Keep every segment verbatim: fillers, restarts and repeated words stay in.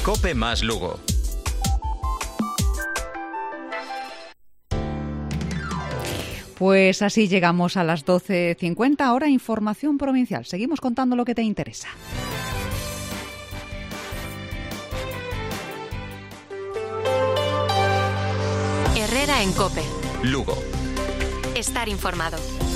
COPE más Lugo. Pues así llegamos a las doce cincuenta, ahora información provincial. Seguimos contando lo que te interesa. Herrera en COPE. Lugo. Estar informado.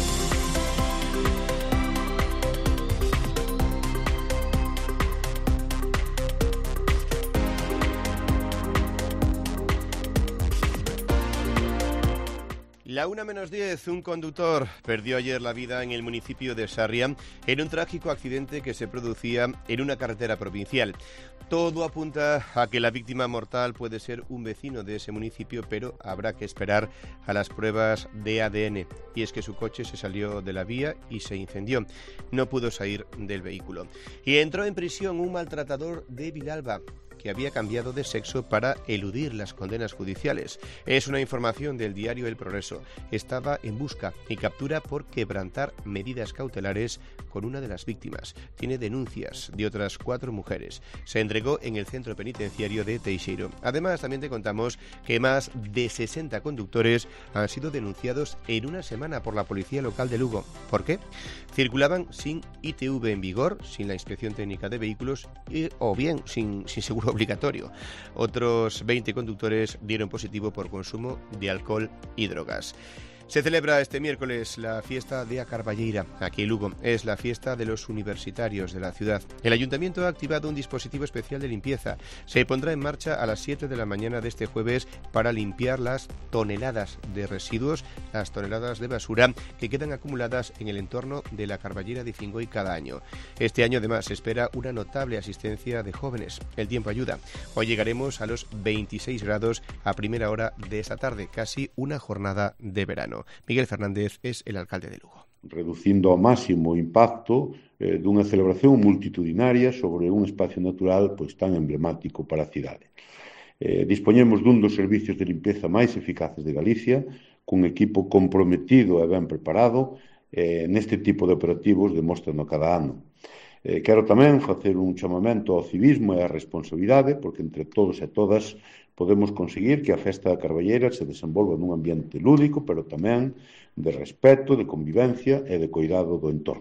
La una menos diez, un conductor perdió ayer la vida en el municipio de Sarria en un trágico accidente que se producía en una carretera provincial. Todo apunta a que la víctima mortal puede ser un vecino de ese municipio, pero habrá que esperar a las pruebas de A D N. Y es que su coche se salió de la vía y se incendió. No pudo salir del vehículo. Y entró en prisión un maltratador de Vilalba, que había cambiado de sexo para eludir las condenas judiciales. Es una información del diario El Progreso. Estaba en busca y captura por quebrantar medidas cautelares con una de las víctimas. Tiene denuncias de otras cuatro mujeres. Se entregó en el centro penitenciario de Teixeiro. Además, también te contamos que más de sesenta conductores han sido denunciados en una semana por la Policía Local de Lugo. ¿Por qué? Circulaban sin I T V en vigor, sin la inspección técnica de vehículos y, o bien sin, sin seguro obligatorio. Otros veinte conductores dieron positivo por consumo de alcohol y drogas. Se celebra este miércoles la fiesta de A Carballeira, aquí en Lugo. Es la fiesta de los universitarios de la ciudad. El ayuntamiento ha activado un dispositivo especial de limpieza. Se pondrá en marcha a las siete de la mañana de este jueves para limpiar las toneladas de residuos, las toneladas de basura que quedan acumuladas en el entorno de la Carballeira de Fingoy cada año. Este año además se espera una notable asistencia de jóvenes. El tiempo ayuda. Hoy llegaremos a los veintiséis grados a primera hora de esta tarde, casi una jornada de verano. Miguel Fernández es el alcalde de Lugo. Reducindo ao máximo o impacto eh, dunha celebración multitudinaria sobre un espacio natural pois tan emblemático para a cidade. Eh, dispoñemos dun dos servicios de limpeza máis eficaces de Galicia, cun equipo comprometido e ben preparado eh, neste tipo de operativos demostrando cada ano. Eh, quero tamén facer un chamamento ao civismo e á responsabilidade, porque entre todos e todas podemos conseguir que a festa da Carballeira se desenvolva nun ambiente lúdico, pero tamén de respeto, de convivencia e de cuidado do entorno.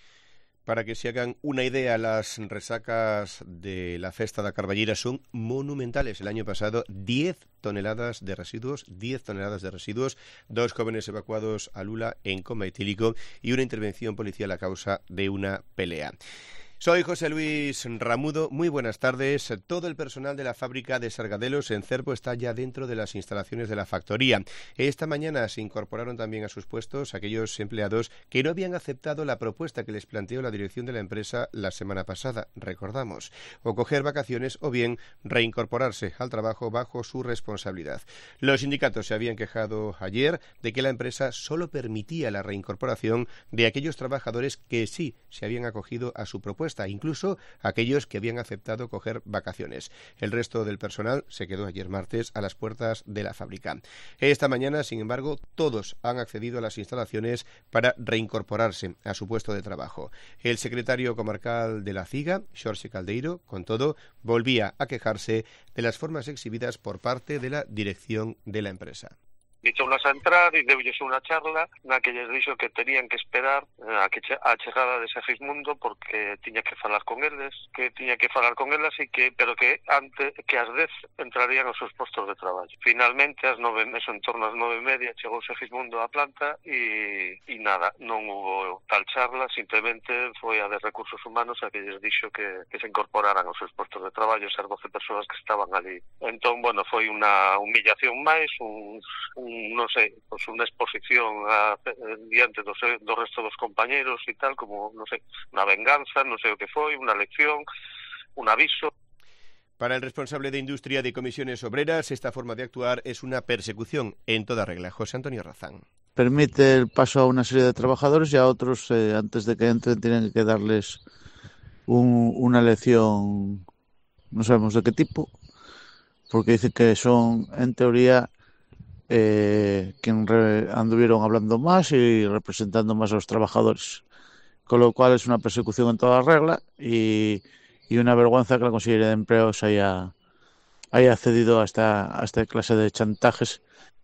Para que se hagan una idea, las resacas de la festa da Carballeira son monumentales. El año pasado, diez toneladas de residuos, diez toneladas de residuos, dos jóvenes evacuados a Lula en coma etílico y una intervención policial a causa de una pelea. Soy José Luis Ramudo, muy buenas tardes. Todo el personal de la fábrica de Sargadelos en Cervo está ya dentro de las instalaciones de la factoría. Esta mañana se incorporaron también a sus puestos aquellos empleados que no habían aceptado la propuesta que les planteó la dirección de la empresa la semana pasada, recordamos, o coger vacaciones o bien reincorporarse al trabajo bajo su responsabilidad. Los sindicatos se habían quejado ayer de que la empresa solo permitía la reincorporación de aquellos trabajadores que sí se habían acogido a su propuesta, incluso aquellos que habían aceptado coger vacaciones. El resto del personal se quedó ayer martes a las puertas de la fábrica. Esta mañana, sin embargo, todos han accedido a las instalaciones para reincorporarse a su puesto de trabajo. El secretario comarcal de la CIGA, Xorxe Caldeiro, con todo, volvía a quejarse de las formas exhibidas por parte de la dirección de la empresa. Dixounos a entrar e deulles unha charla na que lles dixo que tenían que esperar a que a chegada de Segismundo porque tiña que falar con eles, que tiña que falar con elas e que pero que antes que ás dez entrarían aos seus postos de traballo. Finalmente ás nove, eso en torno ás nove e media chegou Segismundo á planta e e nada, non hubo tal charla, simplemente foi a de Recursos Humanos a que lles dixo que que se incorporaran aos seus postos de traballo esas doce persoas que estaban ali. Entón, bueno, foi unha humillación máis, un, un non sei, pues unha exposición a, diante do, do resto dos compañeros e tal, como, non sei, unha venganza, non sei o que foi, unha lección, un aviso. Para el responsable de Industria de Comisiones Obreras, esta forma de actuar es una persecución en toda regla. José Antonio Razán. Permite el paso a una serie de trabajadores y a otros, eh, antes de que entren, tienen que darles un, una lección, no sabemos de qué tipo, porque dice que son, en teoría, Eh, quien re, anduvieron hablando más y representando más a los trabajadores, con lo cual es una persecución en toda regla y, y una vergüenza que la Consellería de Empleos haya, haya accedido a esta, a esta clase de chantajes.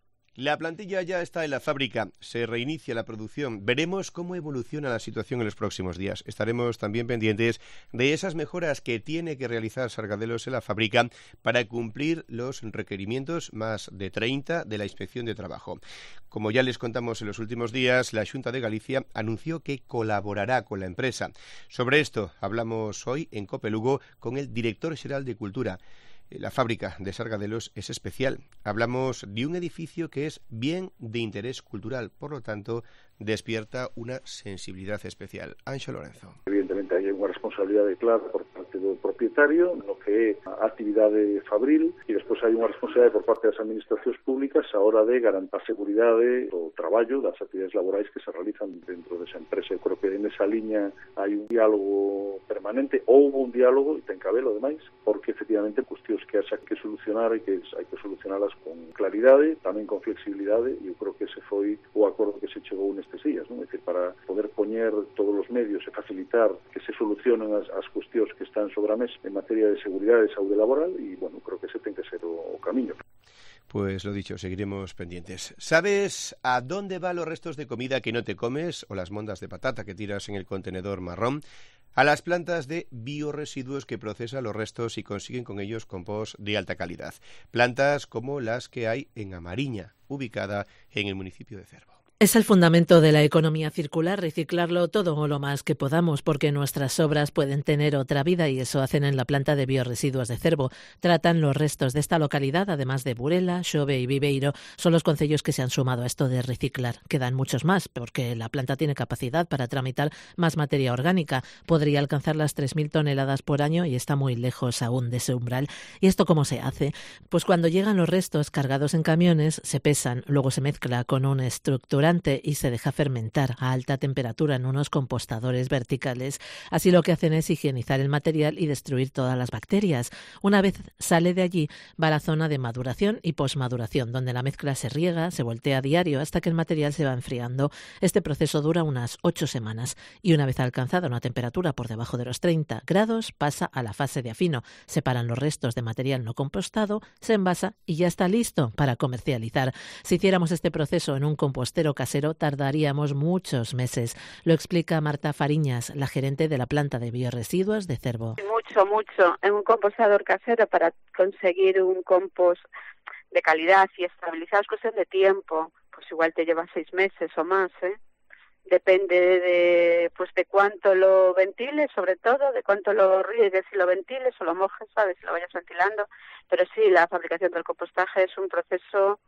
La plantilla ya está en la fábrica, se reinicia la producción. Veremos cómo evoluciona la situación en los próximos días. Estaremos también pendientes de esas mejoras que tiene que realizar Sargadelos en la fábrica para cumplir los requerimientos más de treinta de la Inspección de Trabajo. Como ya les contamos en los últimos días, la Xunta de Galicia anunció que colaborará con la empresa. Sobre esto hablamos hoy en COPE Lugo con el director xeral de Cultura. La fábrica de Sargadelos es especial. Hablamos de un edificio que es bien de interés cultural, por lo tanto, despierta una sensibilidad especial. Anxo Lorenzo. Evidentemente, hai unha responsabilidade clara por parte do propietario no que é a actividade fabril e despois hai unha responsabilidade por parte das administracións públicas a hora de garantir a seguridade do traballo das actividades laborais que se realizan dentro desa empresa. Eu creo que nesa liña hai un diálogo permanente, ou un diálogo, e ten que habelo, ademais, porque efectivamente cuestións que haxa que solucionar e que hai que solucionalas con claridade, tamén con flexibilidade, e eu creo que ese foi o acordo que se chegou nestes días, non? É dicir, para poder poñer todos os medios e facilitar que se solucionen as, as cuestións que están sobre a mesa en materia de seguridade e saúde laboral, e, bueno, creo que ese ten que ser o, o camiño. Pues lo dicho, seguiremos pendientes. ¿Sabes a dónde van los restos de comida que no te comes o las mondas de patata que tiras en el contenedor marrón? A las plantas de bioresiduos que procesan los restos y consiguen con ellos compost de alta calidad. Plantas como las que hay en Amariña, ubicada en el municipio de Cervo. Es el fundamento de la economía circular, reciclarlo todo o lo más que podamos, porque nuestras obras pueden tener otra vida y eso hacen en la planta de bioresiduos de Cervo. Tratan los restos de esta localidad, además de Burela, Xove y Viveiro, son los concellos que se han sumado a esto de reciclar. Quedan muchos más, porque la planta tiene capacidad para tramitar más materia orgánica. Podría alcanzar las tres mil toneladas por año y está muy lejos aún de ese umbral. ¿Y esto cómo se hace? Pues cuando llegan los restos cargados en camiones, se pesan, luego se mezcla con un estructurante y se deja fermentar a alta temperatura en unos compostadores verticales. Así lo que hacen es higienizar el material y destruir todas las bacterias. Una vez sale de allí, va a la zona de maduración y posmaduración, donde la mezcla se riega, se voltea a diario hasta que el material se va enfriando. Este proceso dura unas ocho semanas y una vez alcanzada una temperatura por debajo de los treinta grados, pasa a la fase de afino. Separan los restos de material no compostado, se envasa y ya está listo para comercializar. Si hiciéramos este proceso en un compostero casero, tardaríamos muchos meses. Lo explica Marta Fariñas, la gerente de la planta de bioresiduos de Cervo. Mucho, mucho. En un compostador casero, para conseguir un compost de calidad y estabilizado es cuestión de tiempo. Pues igual te lleva seis meses o más, ¿eh? Depende de pues de cuánto lo ventiles, sobre todo, de cuánto lo riegues y lo ventiles o lo mojes, ¿sabes? Lo vayas ventilando. Pero sí, la fabricación del compostaje es un proceso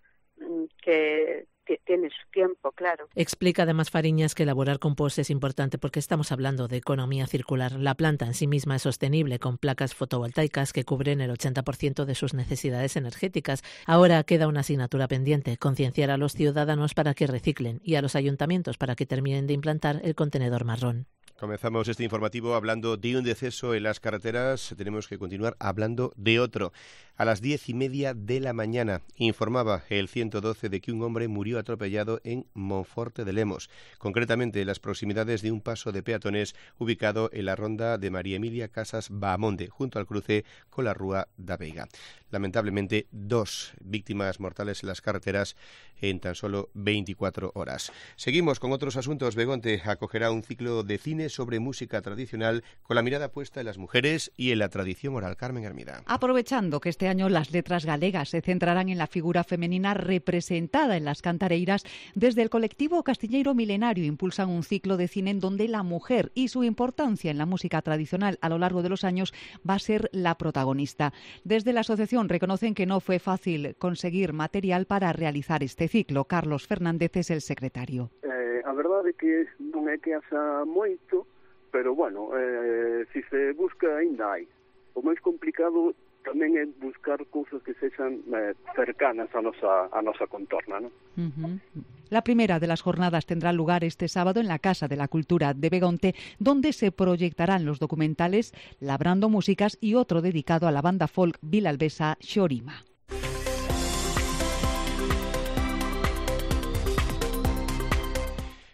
que tiene su tiempo, claro. Explica además Fariñas que elaborar compost es importante porque estamos hablando de economía circular. La planta en sí misma es sostenible con placas fotovoltaicas que cubren el ochenta por ciento de sus necesidades energéticas. Ahora queda una asignatura pendiente, concienciar a los ciudadanos para que reciclen y a los ayuntamientos para que terminen de implantar el contenedor marrón. Comenzamos este informativo hablando de un deceso en las carreteras. Tenemos que continuar hablando de otro. A las diez y media de la mañana informaba el ciento doce de que un hombre murió atropellado en Monforte de Lemos, concretamente en las proximidades de un paso de peatones ubicado en la ronda de María Emilia Casas Bahamonde, junto al cruce con la Rúa da Veiga. Lamentablemente, dos víctimas mortales en las carreteras en tan solo veinticuatro horas. Seguimos con otros asuntos. Begonte acogerá un ciclo de cine sobre música tradicional con la mirada puesta en las mujeres y en la tradición oral. Carmen Hermida. Aprovechando que este año las letras galegas se centrarán en la figura femenina representada en las cantareiras, desde el colectivo Castilleiro Milenario impulsan un ciclo de cine en donde la mujer y su importancia en la música tradicional a lo largo de los años va a ser la protagonista. Desde la asociación reconocen que no fue fácil conseguir material para realizar este ciclo. Carlos Fernández es el secretario. Eh, a verdade é que non é que haxa moito, pero bueno, eh, si se busca ainda hai. O máis complicado tamén é buscar cousas que sexan eh, cercanas a nosa, a nosa contorna, ¿no? Uh-huh. La primera de las jornadas tendrá lugar este sábado en la Casa de la Cultura de Begonte, donde se proyectarán los documentales Labrando Músicas y otro dedicado a la banda folk vilalbesa Xorima.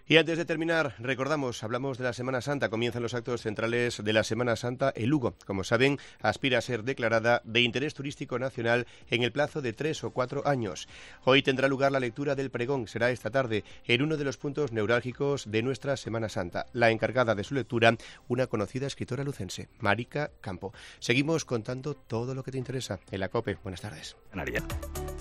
Y antes de terminar, recordamos, hablamos de la Semana Santa, comienzan los actos centrales de la Semana Santa en Lugo. Como saben, aspira a ser declarada de interés turístico nacional en el plazo de tres o cuatro años. Hoy tendrá lugar la lectura del pregón, será esta tarde, en uno de los puntos neurálgicos de nuestra Semana Santa. La encargada de su lectura, una conocida escritora lucense, Marica Campo. Seguimos contando todo lo que te interesa en la COPE. Buenas tardes. Canaria.